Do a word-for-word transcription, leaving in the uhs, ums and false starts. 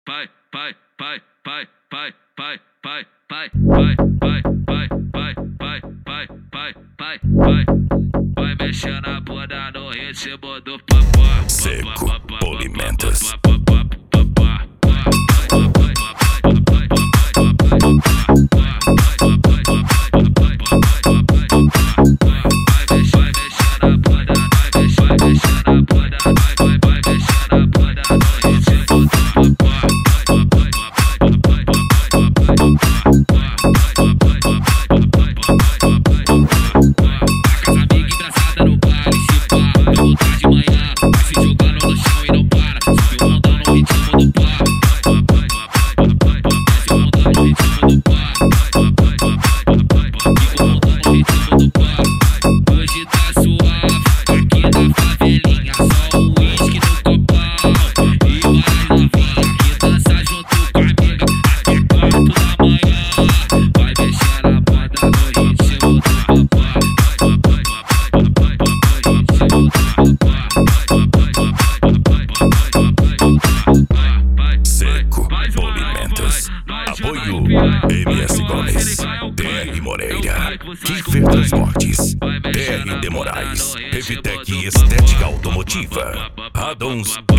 Vai, vai, vai, vai, vai, vai, vai, vai, vai, vai, vai, vai, vai, vai, vai, vai, vai, vai mexendo a bunda no ritmo do papá. Seco Polimentos. Hoje tá suave, aqui na favelinha, só o uísque no copão. E vai novinha que dança junto com a amiga, até quatro da manhã. Vai mexer a bunda no ritmo do papá. Seco Polimentos. Apoio M S Gomes, T R Moreira, Kiffer Transportes, T R de Moraes, Evitec Estética Automotiva, Radons